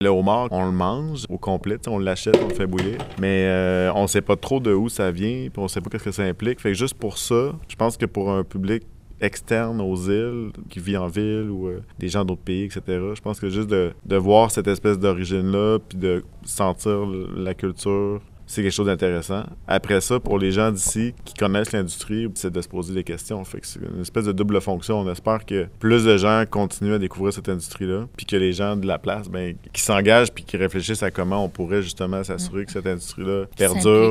Le homard, on le mange au complet, on l'achète, on le fait bouillir, mais on sait pas trop de où ça vient, puis on sait pas qu'est-ce que ça implique. Fait que juste pour ça, je pense que pour un public externe aux îles, qui vit en ville ou des gens d'autres pays, etc. Je pense que juste de voir cette espèce d'origine-là, puis de sentir la culture, c'est quelque chose d'intéressant. Après ça, pour les gens d'ici qui connaissent l'industrie, c'est de se poser des questions. Fait que c'est une espèce de double fonction. On espère que plus de gens continuent à découvrir cette industrie-là, puis que les gens de la place, qui s'engagent puis qui réfléchissent à comment on pourrait justement s'assurer que cette industrie-là perdure,